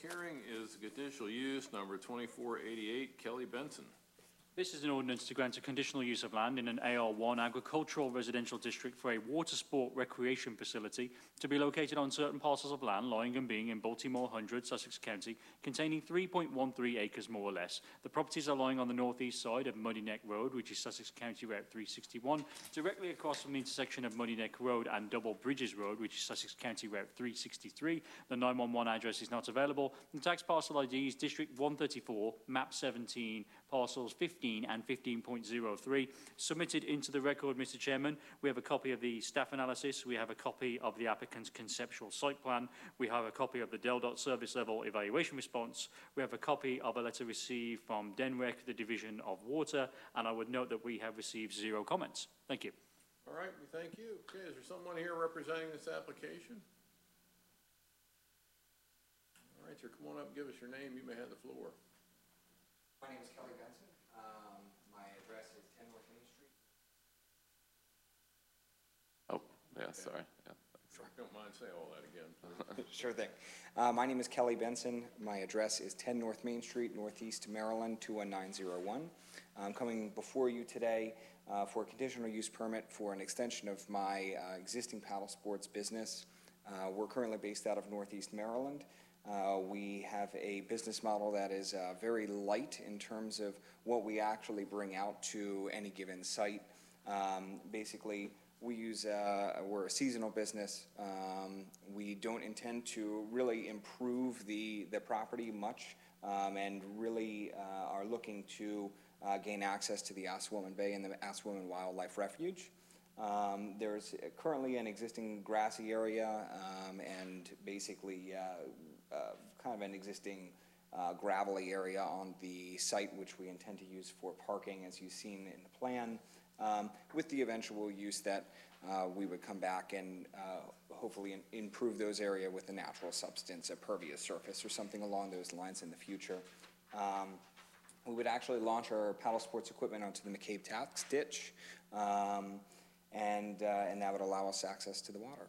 hearing is conditional use number 2488, Kelly Benson. This is an ordinance to grant a conditional use of land in an AR1 agricultural residential district for a water sport recreation facility to be located on certain parcels of land lying and being in Baltimore 100, Sussex County, containing 3.13 acres more or less. The properties are lying on the northeast side of Muddy Neck Road, which is Sussex County Route 361, directly across from the intersection of Muddy Neck Road and Double Bridges Road, which is Sussex County Route 363. The 911 address is not available. The tax parcel ID is District 134, Map 17, parcels 15 and 15.03, submitted into the record, Mr. Chairman. We have a copy of the staff analysis. We have a copy of the applicant's conceptual site plan. We have a copy of the DELDOT service level evaluation response. We have a copy of a letter received from DENREC, the Division of Water, and I would note that we have received 0 comments. Thank you. All right, we thank you. Okay, is there someone here representing this application? All right, sir, come on up and give us your name. You may have the floor. My name is Kelly Benson. My address is 10 North Main Street. Oh, yeah, sorry. Yeah, Sure. Don't mind saying all that again. Sure thing. My name is Kelly Benson. My address is 10 North Main Street, Northeast Maryland, 21901. I'm coming before you today for a conditional use permit for an extension of my existing paddle sports business. We're currently based out of Northeast Maryland. We have a business model that is very light in terms of what we actually bring out to any given site. Basically, we use, we're a seasonal business. We don't intend to really improve the property much and really are looking to gain access to the Assawoman Bay and the Assawoman Wildlife Refuge. There's currently an existing grassy area and basically kind of an existing gravelly area on the site, which we intend to use for parking, as you've seen in the plan, with the eventual use that we would come back and hopefully improve those areas with a natural substance, a pervious surface or something along those lines in the future. We would actually launch our paddle sports equipment onto the McCabe Tax Ditch, and that would allow us access to the water.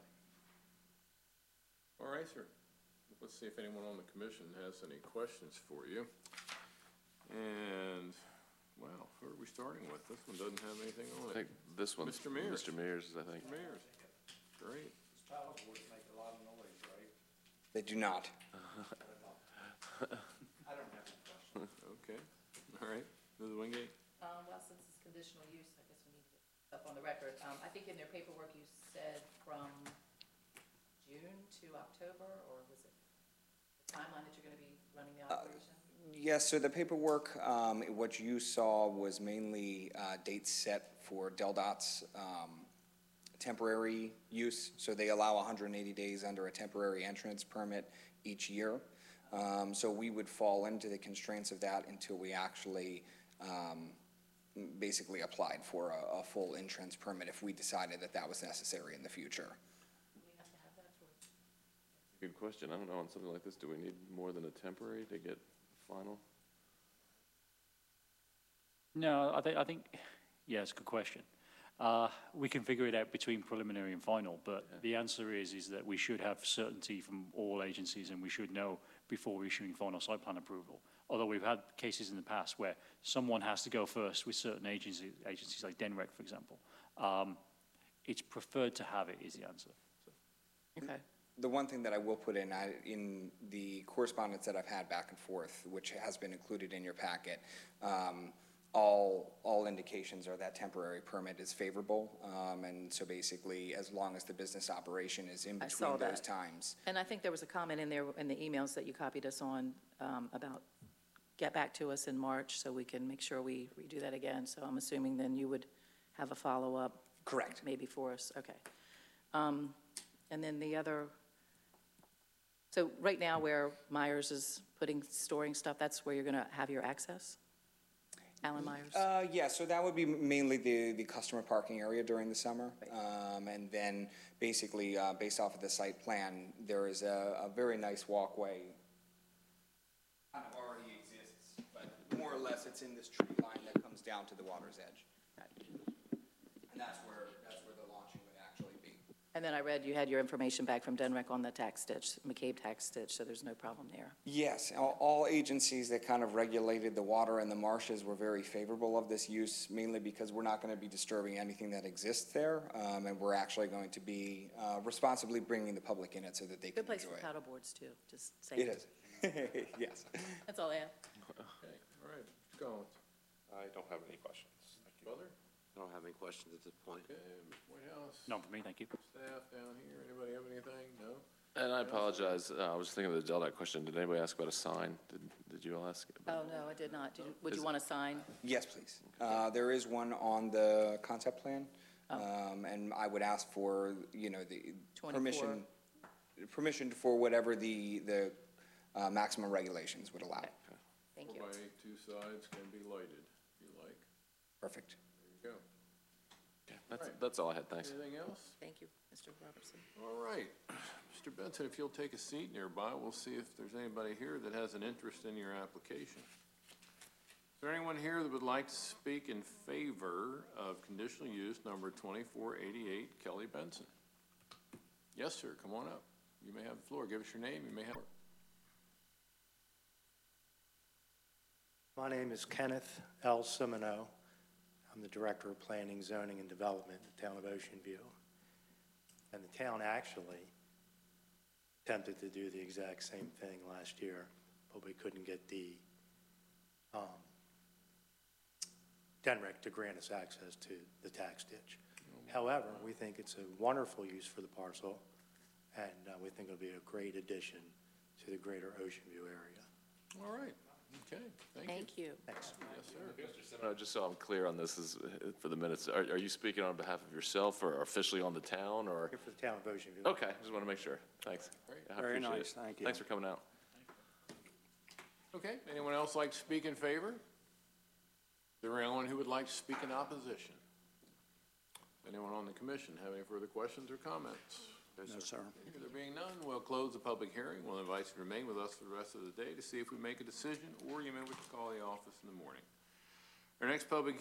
All right, sir. Let's see if anyone on the commission has any questions for you. And, well, who are we starting with? This one doesn't have anything on it. I think this one, Mr. Mears. Mr. Mears, I think. Mr. Mears. Great. These paddle boards make a lot of noise, right? They do not. I don't have any questions. Okay. All right. Ms. Wingate? Well, since it's conditional use, I guess we need to get up on the record. I think in their paperwork you said from June to October, or was it the timeline that you're going to be running the operation? Yes, so the paperwork, what you saw was mainly dates set for DELDOT's temporary use. So they allow 180 days under a temporary entrance permit each year. So we would fall into the constraints of that until we actually basically applied for a full entrance permit if we decided that that was necessary in the future. Do we have to have that for? Good question. I don't know, on something like this, do we need more than a temporary to get final? No, I think, yeah, it's a good question. We can figure it out between preliminary and final, but the answer is that we should have certainty from all agencies and we should know before issuing final site plan approval. Although we've had cases in the past where someone has to go first with certain agencies like DENREC, for example. It's preferred to have it is the answer. So. Okay. The one thing that I will put in the correspondence that I've had back and forth, which has been included in your packet, all indications are that temporary permit is favorable, and so basically, as long as the business operation is in between those times. And I think there was a comment in there in the emails that you copied us on about get back to us in March so we can make sure we redo that again. So I'm assuming then you would have a follow-up. Correct. Maybe for us. Okay. And then the other. So right now where Myers is storing stuff, that's where you're going to have your access? Alan Myers? Yeah, so that would be mainly the customer parking area during the summer. Right. And then basically, based off of the site plan, there is a very nice walkway. Kind of already exists, but more or less it's in this tree line that comes down to the water's edge. Right. And that's where the launching would actually be. And then I read you had your information back from Denrec on the tax ditch, McCabe tax ditch, so there's no problem there. Yes, all agencies that kind of regulated the water and the marshes were very favorable of this use, mainly because we're not going to be disturbing anything that exists there, and we're actually going to be responsibly bringing the public in it so that they can Good place enjoy for it. paddle boards, too, just saying. It is, yes. That's all I have. Okay, all right, Mr. Collins. I don't have any questions. Thank you. Butler? I don't have any questions at this point. Okay, Mr. Whitehouse. None for me, thank you. Staff down here, anybody have anything? No? And I apologize, I was thinking of the Delta question. Did anybody ask about a sign? Did you all ask? Oh, no, I did not. Would you want to sign? Yes, please. There is one on the concept plan, and I would ask for, you know, the 24. permission for whatever the maximum regulations would allow. Okay. Thank you. 4x8, two sides can be lighted, if you like. Perfect. There you go. That's all I had, thanks. Anything else? Thank you, Mr. Robertson. All right. Mr. Benson, if you'll take a seat nearby, we'll see if there's anybody here that has an interest in your application. Is there anyone here that would like to speak in favor of conditional use number 2488 Kelly Benson? Yes, sir, come on up. You may have the floor. Give us your name, you may have. My name is Kenneth L. Simoneau. I'm the Director of Planning, Zoning, and Development in the town of Ocean View. And the town actually attempted to do the exact same thing last year, but we couldn't get the DENREC to grant us access to the tax ditch. However, we think it's a wonderful use for the parcel, and we think it'll be a great addition to the greater Ocean View area. All right, okay, thank you. Thank you. Thanks. Yes, sir. Just so I'm clear on this, is for the minutes, are you speaking on behalf of yourself or officially on the town, or? Here for the town of Ocean View. Okay, just want to make sure. Thanks. Great. I Very appreciate nice, it. thank you. Thanks for coming out. Okay, anyone else like to speak in favor? Is there anyone who would like to speak in opposition? Anyone on the commission have any further questions or comments? No, sir. There being none, we'll close the public hearing. We'll invite you to remain with us for the rest of the day to see if we make a decision, or you may wish to call the office in the morning. Our next public